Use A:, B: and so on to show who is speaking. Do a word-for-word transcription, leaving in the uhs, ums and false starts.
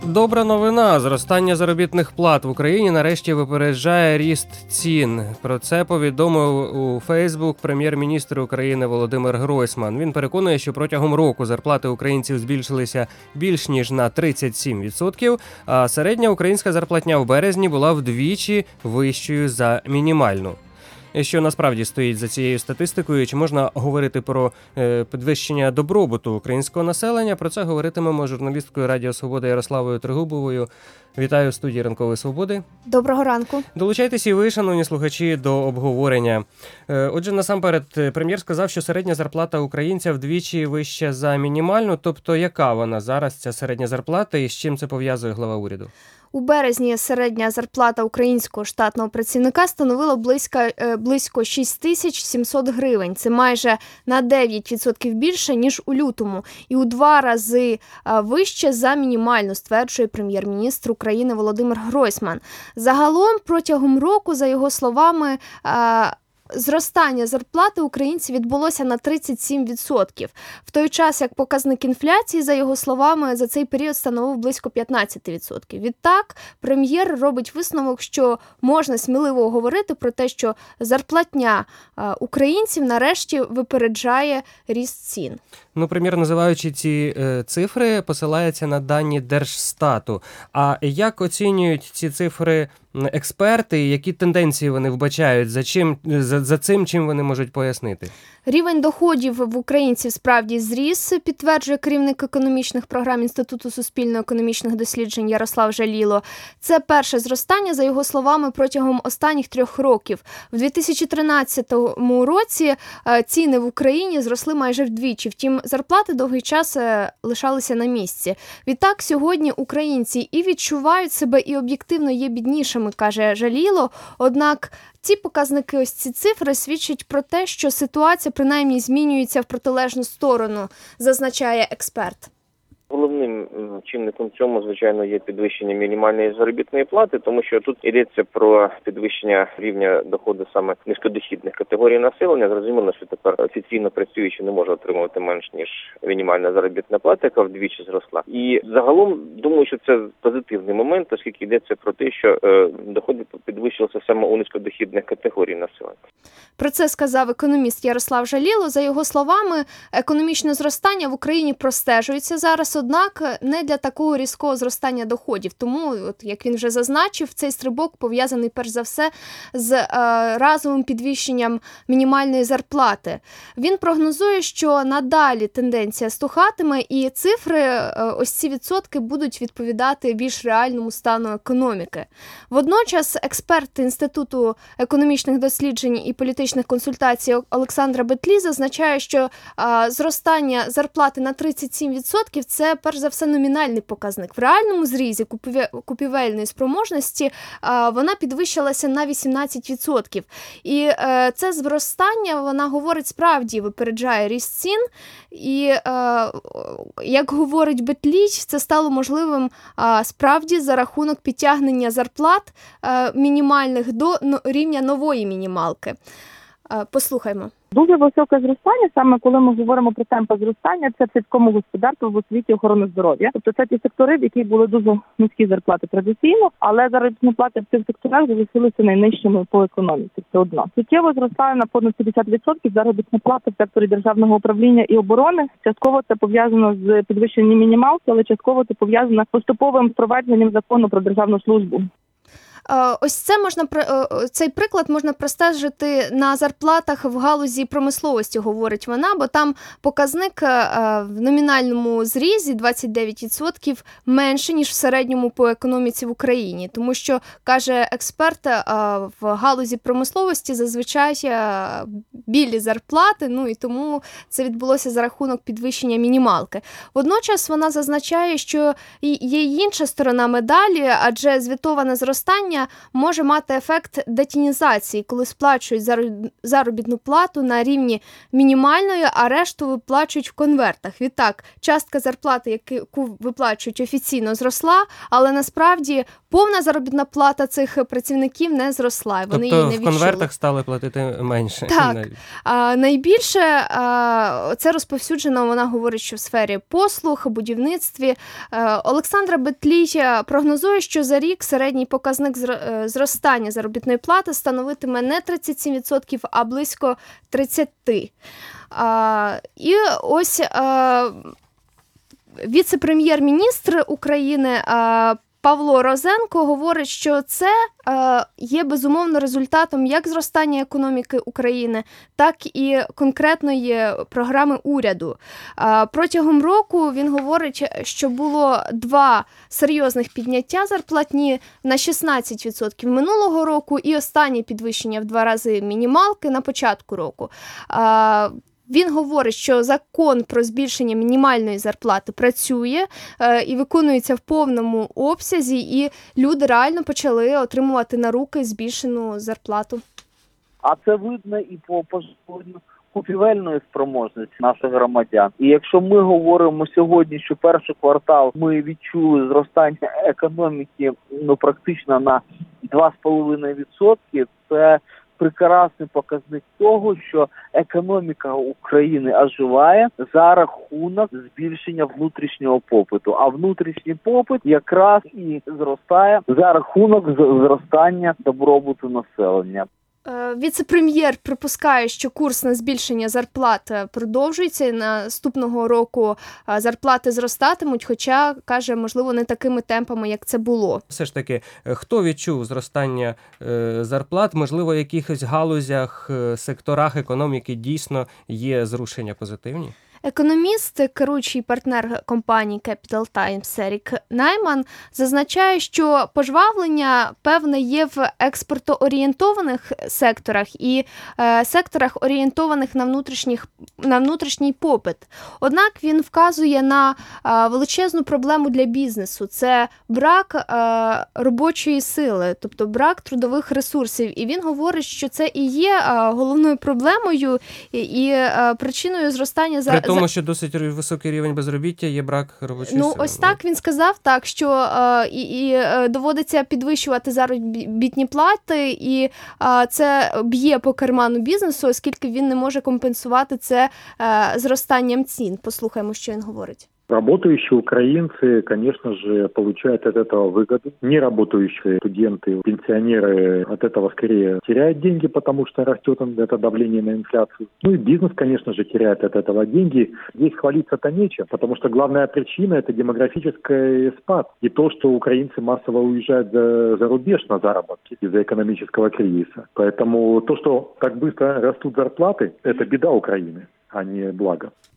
A: Добра новина. Зростання заробітних плат в Україні нарешті випереджає ріст цін. Про це повідомив у Фейсбук прем'єр-міністр України Володимир Гройсман. Він переконує, що протягом року зарплати українців збільшилися більш ніж на тридцять сім відсотків, а середня українська зарплатня в березні була вдвічі вищою за мінімальну. Що насправді стоїть за цією статистикою? Чи можна говорити про е, підвищення добробуту українського населення? Про це говоритимемо з журналісткою Радіо Свобода Ярославою Тригубовою. Вітаю в студії Ранкової Свободи.
B: Доброго ранку.
A: Долучайтеся і ви, шановні слухачі, до обговорення. Е, отже, насамперед, прем'єр сказав, що середня зарплата українця вдвічі вища за мінімальну. Тобто, яка вона зараз, ця середня зарплата, і з чим це пов'язує глава уряду?
B: У березні середня зарплата українського штатного працівника становила близько, близько шість тисяч сімсот гривень. Це майже на дев'ять відсотків більше, ніж у лютому. І у два рази вище за мінімальну, стверджує прем'єр-міністр України Володимир Гройсман. Загалом, протягом року, за його словами, зростання зарплати українців відбулося на тридцять сім відсотків. В той час, як показник інфляції, за його словами, за цей період становив близько п'ятнадцять відсотків. Відтак, прем'єр робить висновок, що можна сміливо говорити про те, що зарплатня українців нарешті випереджає ріст цін.
A: Ну, прем'єр, називаючи ці е, цифри, посилається на дані Держстату. А як оцінюють ці цифри експерти, які тенденції вони вбачають, за чим, за, за цим, чим вони можуть пояснити?
B: Рівень доходів в українців справді зріс, підтверджує керівник економічних програм Інституту суспільно-економічних досліджень Ярослав Жаліло. Це перше зростання, за його словами, протягом останніх трьох років. В дві тисячі тринадцятому році ціни в Україні зросли майже вдвічі, втім зарплати довгий час лишалися на місці. Відтак сьогодні українці і відчувають себе, і об'єктивно є біднішими, каже Жаліло, однак ці показники, ось ці цифри, свідчать про те, що ситуація принаймні змінюється в протилежну сторону, зазначає експерт.
C: Головним чинником в цьому, звичайно, є підвищення мінімальної заробітної плати, тому що тут йдеться про підвищення рівня доходу саме низькодохідних категорій населення. Зрозуміло, що тепер офіційно працюючи не може отримувати менш, ніж мінімальна заробітна плата, яка вдвічі зросла. І загалом, думаю, що це позитивний момент, оскільки йдеться про те, що доходи підвищилися саме у низькодохідних категорій населення.
B: Про це сказав економіст Ярослав Жаліло. За його словами, економічне зростання в Україні простежується зараз, однак не для такого різкого зростання доходів. Тому, от, як він вже зазначив, цей стрибок пов'язаний перш за все з е, разовим підвищенням мінімальної зарплати. Він прогнозує, що надалі тенденція стухатиме і цифри, е, ось ці відсотки, будуть відповідати більш реальному стану економіки. Водночас експерт Інституту економічних досліджень і політичних консультацій Олександра Бетлі зазначає, що е, зростання зарплати на тридцять сім відсотків – це, перш за все, номінальний показник. В реальному зрізі купівельної спроможності вона підвищилася на вісімнадцять відсотків. І це зростання, вона говорить, справді випереджає ріст цін. І, як говорить Бетліч, це стало можливим справді за рахунок підтягнення зарплат мінімальних до рівня нової мінімалки. Послухаймо.
D: Дуже високе зростання, саме коли ми говоримо про темпи зростання, це в сільському господарстві, в освіті, охорони здоров'я. Тобто це ті сектори, в яких були дуже низькі зарплати традиційно, але заробітні плати в цих секторах залишилися найнижчими по економіці. Це одно. Суттєво зростає на понад п'ятдесят відсотків заробітна плата в секторі державного управління і оборони. Частково це пов'язано з підвищенням мінімалки, але частково це пов'язано з поступовим впровадженням закону про державну службу.
B: Ось це можна, цей приклад можна простежити на зарплатах в галузі промисловості, говорить вона, бо там показник в номінальному зрізі двадцять дев'ять відсотків менше, ніж в середньому по економіці в Україні. Тому що, каже експерт, в галузі промисловості зазвичай білі зарплати, ну і тому це відбулося за рахунок підвищення мінімалки. Водночас вона зазначає, що є й інша сторона медалі, адже звітоване зростання може мати ефект детінізації, коли сплачують заробітну плату на рівні мінімальної, а решту виплачують в конвертах. Відтак, частка зарплати, яку виплачують офіційно, зросла, але насправді повна заробітна плата цих працівників не зросла. Вони
A: тобто
B: її не
A: в
B: відчули.
A: конвертах стали платити менше.
B: Так.
A: навіть.
B: А, найбільше а, це розповсюджено, вона говорить, що в сфері послуг, будівництві. А, Олександра Бетлій прогнозує, що за рік середній показник зро- зростання заробітної плати становитиме не тридцять сім відсотків, а близько тридцять відсотків. А, і ось а, віце-прем'єр-міністр України а, Павло Розенко говорить, що це е, є безумовно результатом як зростання економіки України, так і конкретної програми уряду. Е, протягом року він говорить, що було два серйозних підняття зарплатні на шістнадцять відсотків минулого року і останнє підвищення в два рази мінімалки на початку року. Е, Він говорить, що закон про збільшення мінімальної зарплати працює е, і виконується в повному обсязі, і люди реально почали отримувати на руки збільшену зарплату.
E: А це видно і по пожежню купівельної спроможності наших громадян. І якщо ми говоримо сьогодні, що перший квартал ми відчули зростання економіки ну практично на два з половиною відсотки, це прекрасний показник того, що економіка України оживає за рахунок збільшення внутрішнього попиту. А внутрішній попит якраз і зростає за рахунок зростання добробуту населення.
B: Віце-прем'єр припускає, що курс на збільшення зарплат продовжується, і наступного року зарплати зростатимуть, хоча, каже, можливо, не такими темпами, як це було.
A: Все ж таки, хто відчув зростання е, зарплат? Можливо, в якихось галузях, е, секторах економіки дійсно є зрушення позитивні?
B: Економіст, керуючий партнер компанії Capital Times Ерік Найман зазначає, що пожвавлення певне є в експортоорієнтованих секторах і е, секторах, орієнтованих на, внутрішніх, на внутрішній попит. Однак він вказує на е, величезну проблему для бізнесу – це брак е, робочої сили, тобто брак трудових ресурсів. І він говорить, що це і є е, головною проблемою і, і е, причиною зростання за
A: Тому що досить високий рівень безробіття, є брак робочої
B: Ну,
A: сили.
B: ось так він сказав, так, що е, і, і е, доводиться підвищувати заробітні плати, і е, це б'є по карману бізнесу, оскільки він не може компенсувати це е, зростанням цін. Послухаємо, що він говорить.
F: Работающие украинцы, конечно же, получают от этого выгоду. Неработающие студенты, пенсионеры от этого скорее теряют деньги, потому что растет это давление на инфляцию. Ну и бизнес, конечно же, теряет от этого деньги. Здесь хвалиться-то нечем, потому что главная причина – это демографический спад. И то, что украинцы массово уезжают за, за рубеж на заработки из-за экономического кризиса. Поэтому то, что так быстро растут зарплаты – это беда Украины, а не благо.